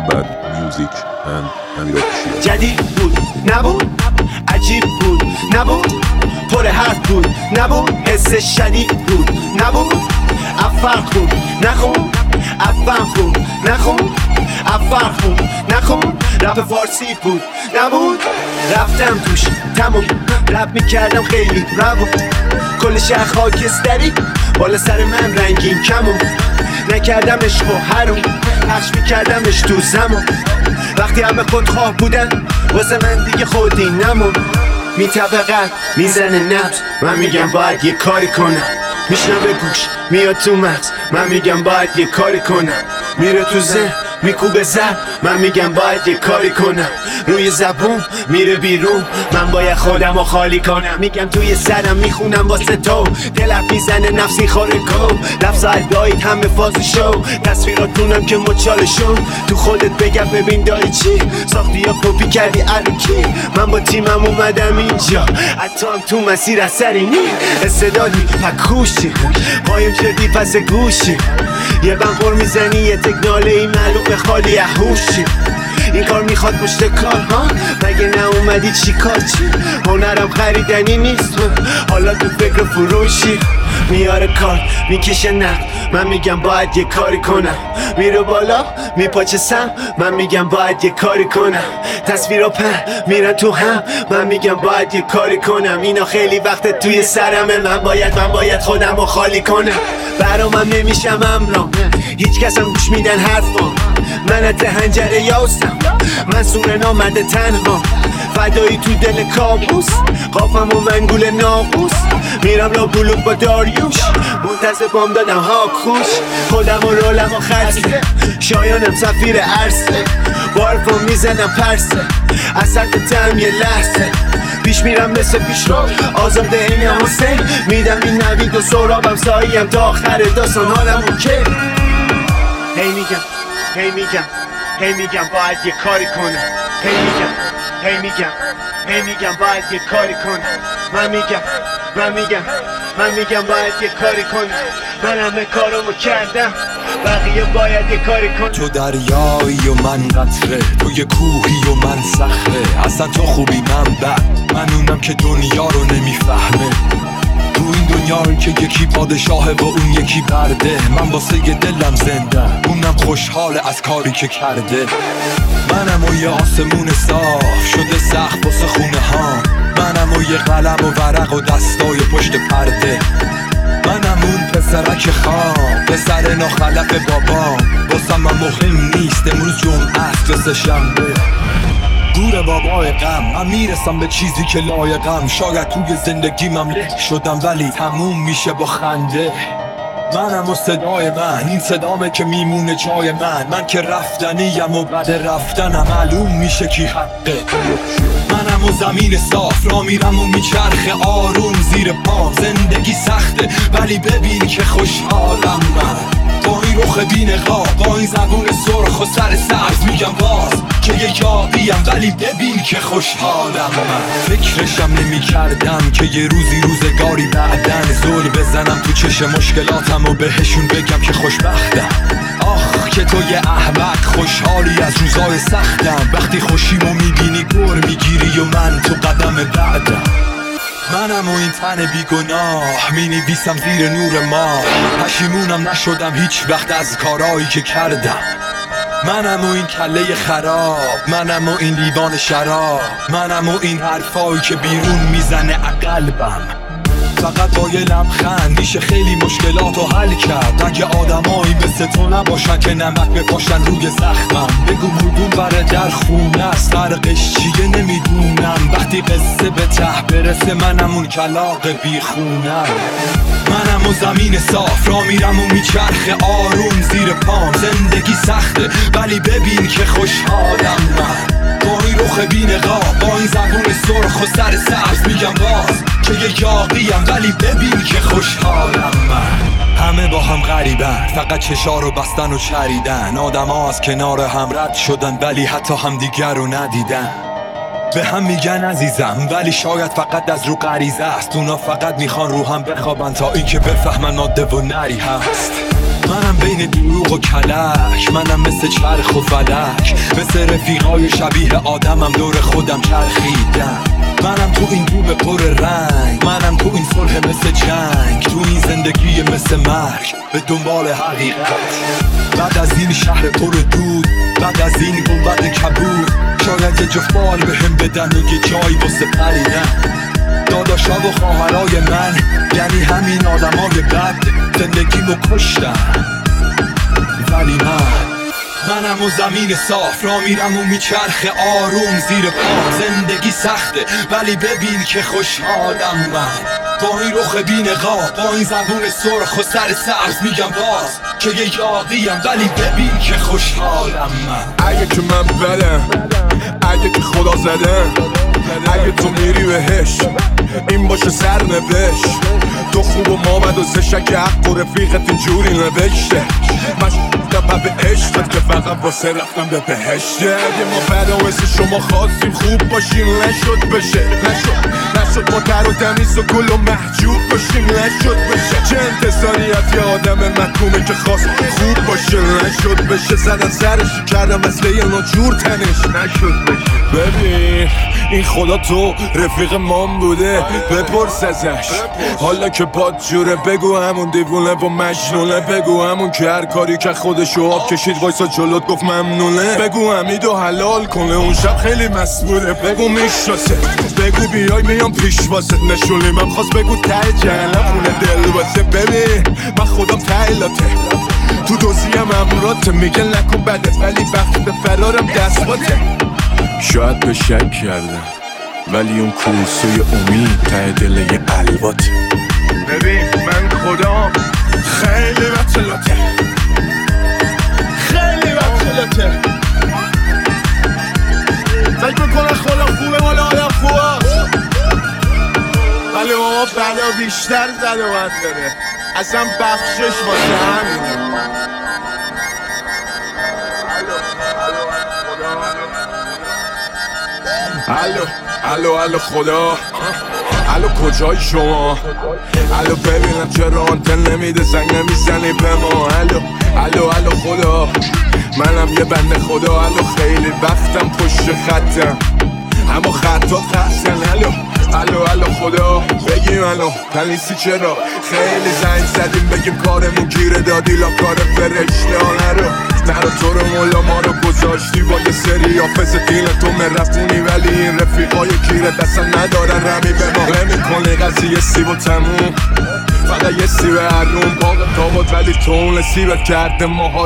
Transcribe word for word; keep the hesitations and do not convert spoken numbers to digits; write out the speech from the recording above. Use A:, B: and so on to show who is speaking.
A: Bad Music and امیر آفیشیال.
B: جدید بود نبود، عجیب بود نبود، پر حرف بود نبود، حس شدید بود نبود، افرق بود نخون، افهم بود نخون، افرق بود نخون، رپ فارسی بود نبود، رفتم توش تموم، رپ میکردم خیلی روون، کل شهر خاکستری بالا سر من رنگین کمون، نکردم عشق و حروم، پخش میکردمش تو زمان، وقتی همه خودخواه بودن واسه من دیگه خودی نمون، میطبقت میزنه نبض، من میگم باید یه کاری کنم، میشنوه گوش میاد تو مغز، من میگم باید یه کاری کنم، میره تو ذهن میکوبه زد، من میگم باید یه کاری کنم، روی زبون میره بیرون، من باید خودم رو خالی کنم، میگم توی سرم میخونم واسه تو، دلت میزنه نفسی خوره کو، لفظ ادایت همه فاز شو، تصویراتونم که مچالشون، تو خودت بگم ببین داری چی ساختی یا کپی کردی الکی، من با تیمم اومدم اینجا، حتی هم تو مسیر اثری نی، استعدادی پکوشی قایم شدی پس گوشی، یه بنخور میزنی یه تکناله ای معلوم خالی هوشی، این کار میخواد پشت کار ها، مگه نه اومدی چی کار چی، هنرم خریدنی نیست، حالا تو فکر فروشی، میاره کار میکشه نقد، من میگم باید یه کاری کنم، میره بالا میپاچه سم، من میگم باید یه کاری کنم، تصویرا پر میرن تو هم، من میگم باید یه کاری کنم، اینا خیلی وقت توی سرمه، من باید من باید خودم رو خالی کنم، برامم نمیشم امرام، هیچ کس هم گوش میدن حرفام، من از هنجره یاستم، من سور نامده تنها، فدایی تو دل کابوس، قافم و منگول ناقوس، میرم لا بلوک با داریوش، منتظر بام دادم ها خوش، خودم و رولم و خرسه، شایانم سفیر عرصه، بارفم میزنم پرسه، اصد تم یه لحظه، پیش میرم مثل پیش رو آزاده این حسین، میدم این نوید و سرابم ساییم تا آخر داستان حالم اوکی، هی میگم هی میگم هی میگم باید یه کاری کنم، هی میگم هی میگم هی میگم باید یه کاری کنم، من میگم من میگم من میگم باید یه کاری کنم، من همه کارمو کردم بقیه باید یه کاری کنم،
C: تو دریایی و من قطره، تو یه کوهی و من صخره، اصلا تو خوبی من بد، من اونم که دنیا رو نمیفهمه، تو این دنیایی که یکی پادشاهه و اون یکی برده، من واسه یه دلم زنده، اونم خوشحاله از کاری که کرده، منم و یه آسمون صاف شده سخت واسه خونه ها، منم و یه قلم و ورق و دستای پشت پرده، منم اون پسرک خام، پسر ناخلف بابام، واسم من مهم نیست امروز جمعه است و سه شنبه، دور بابای غم، من میرسم به چیزی که لایقم، شاید توی زندگیمم له شدم ولی تموم میشه با خنده، منم و صدای من، این صدامه که میمونه جای من، من که رفتنیم و بعد رفتنم معلوم میشه کی حقه، منم و زمین صاف را میرم و میچرخه آروم زیر پام، زندگی سخته ولی ببین که خوشحالم من، با این رخ بی نقاب، با این زبون سرخ و سر سبز، میگم باز که یه یاقیم ولی ببین که خوشحالم من، فکرشم نمی کردم که یه روزی روزگاری بعدن زل بزنم تو چشم مشکلاتم و بهشون بگم که خوشبختم، آخ که تو یه احمق خوشحالی از روزای سختم، وقتی خوشیمو میبینی گر میگیری و من تو قدم بعدم، منم و این تن بیگناه مینویسم زیر نور ماه، پشیمونم نشدم هیچ وقت از کارایی که کردم، منم و این کله خراب، منم و این لیوان شراب، منم و این حرفایی که بیرون میزنه عقلبم، فقط با یه لبخند میشه خیلی مشکلاتو حل کرد، اگه آدمایی مثل تو نباشن که نمک بپاشن روی زخمم، بگو کدوم بره در خونه است فرقش چیه نمیدونم، وقتی قصه به ته برسه منم اون کلاغ بیخونم، منم و زمین صاف را میرم و میچرخه آروم زیر پام، زندگی سخته ولی ببین که خوشحالم من، با این رخ بی نقاب، با این زبون سرخ و سر سبز، میگم باز که یه یاقیم ولی ببین که خوشحالم من، همه با هم غریبن فقط چشا رو بستن و چریدن، آدم ها از کنار هم رد شدن ولی حتی هم دیگر رو ندیدن، به هم میگن عزیزم ولی شاید فقط از رو غریزه است، اونا فقط میخوان رو هم بخوابن تا این که بفهمن ماده و نری هست، منم بین دروغ و کلک، منم مثل چرخ و فلک، مثل رفیقای شبیه آدمم دور خودم چرخیدم. منم تو این دوم پر رنگ، منم تو این صلح مثل جنگ، تو این زندگی مثل مرگ به دنبال حقیقت. بعد از این شهر پر دود، بعد از این گنبد کبود، شاید یه جفال به هم بدن و یه جایی واسه پریدن. داداشا و خواهرای من یعنی همین آدمای بد زندگیمو کشتن. ولی من منم و زمین صاف را میرم و میچرخه آروم زیر پا. زندگی سخته ولی ببین که خوشحالم من، با این رخ بی نقاب، با این زبون سرخ و سر سبز میگم باز که یه یاقیم، ولی ببین که خوشحالم من.
D: اگه که من بدم، اگه که خدا زدم، اگه تو میری بهش این باشه سرنوشت. تو خوب و ما بد و زشک حق و رفیقت اینجوری نوشته. مشکلم به عشقت که فقط واسه رفتم به بهشته. اگه ما بد و مثل شما خواستیم خوب باشیم نشد بشه، نشد نشد ما در و تمیز و گل و محجوب باشیم نشد بشه. چه انتظاری از یه آدم محکومه که خواست خوب باشه نشد بشه. زدن سرش کردم مثل یه ناجور تنش نشد بشه. ببین این خدا تو رفیق من بوده بپرس ازش، حالا که باد جوره بگو همون دیوونه و مجنونه. بگو همون که هر کاری که خودشو آب کشید وایسا جلوت گفت ممنونه. بگو حمیدو حلال کنه اون شب خیلی مسئوله. بگو میشناسه، بگو بیای میام پیش واسه نشونی. من خواست بگو ته جهنم خونه دل واسه. ببین من خودم تعیلاته تو دوزیم امراته، میگه نکن بدت ولی وقت به فرارم دست باته. شاید به شک کردم ولی اون کوسوی امید ته دل یه الواته. ببین من خدا خیلی بطلاته، خیلی بطلاته. فکر میکنه خدا خوبه مال آدم خوبه، ولی بابا بلا بیشتر زد و بند داره. اصلا بخشش واسه همینه. الو الو الو خدا، الو کجای شما؟ الو ببینم چرا آنتن نمیده زنگ نمیزنی به ما؟ الو الو الو خدا، منم یه بنده خدا. الو خیلی وقتم پشت خطم اما خطات قصدن. الو الو الو خدا بگی منو تنیسی چرا؟ خیلی زنگ زدیم بگیم کارمون گیره دادی لا کار فرشته ها. نرو نرو تو رو مولا ما رو گذاشتی با یه سری حافظ دین تو مرفونی، ولی این رفیقای گیره دستن ندارن رمی به ما. نمی‌کنی قضیه سیب و تموم، فقط یه سیب هرون باقی تا بود ولی تو اون سیبت کرده ما.